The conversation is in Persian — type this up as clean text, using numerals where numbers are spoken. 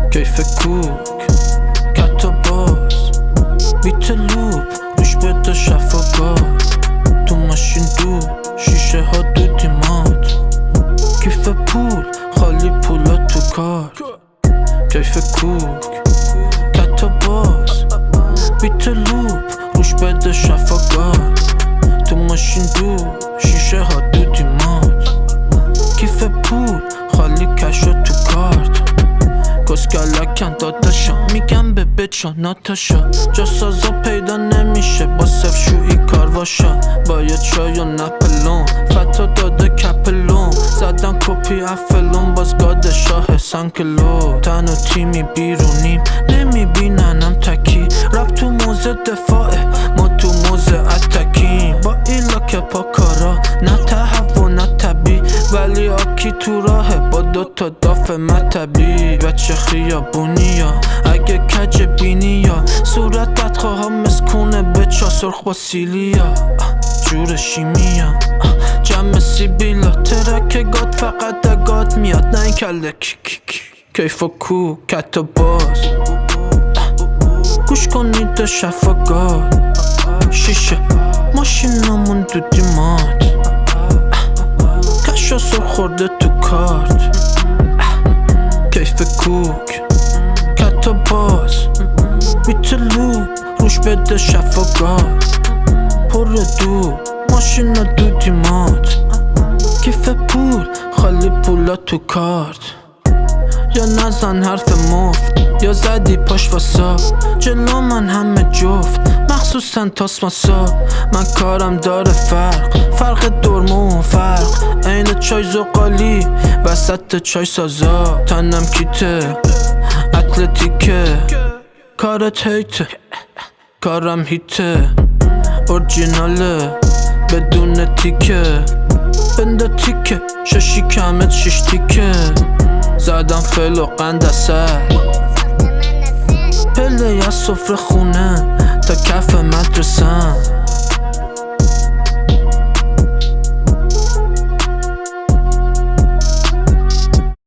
کیف کوک کت و باز بیت لوب روش بده شفاگاه تو ماشین دو شیشه ها دودیمات کیف پول خالی پولا تو کار کیف کوک کت و باز بیت لوب روش بده شفاگاه تو ماشین دو شیشه ها دودیمات کیف پول خالی کشو تو کارت کسکلکن داداشا میگم به بچاناتاشا جا سازا پیدا نمیشه با سفشویی کارواشا با یه چای و نپلون فتا داده کپلون زدن کپی افلون باز گاد شاه سنکلو تن و تیمی بیرونیم نمیبیننم تکی رب تو موزه دفاعه ما تو موزه اتکیم با ایلا که پاکارا نه تهوع نه طبی ولی آکی تو راهه با دوتا داف مطبی بچه خیابونیا اگه کج بینی یا صورت بدخواه مسکونه بچا سرخ با سیلیا جور شیمیا جمع سیبیلا ترک گاد فقط گاد میاد نه این کله کیف و کو کت و باز گوش کنید شفاگاد شیشه ماشینامون دودیمات کشا سر خورده تو کارت کیف کوک کت و باز بیت لوب روش بده شفاگاه پر دو ماشین دودیمات کیف پول خالی پولا تو کارت یا نزن حرف مفت یا زدی پاش واسا جلو من همه جفت مخصوصا تاسماسا من کارم داره فرق درمون فرق عین چای زغالی وسط چای سازا تنم کیته اتلتیکه کارت هیته کارم هیته اورجیناله بدون تیکه بنده تیکه ششی کمت شش تیکه زدم فل و قند اثر پله یا سفره خونه تا کف مدرسم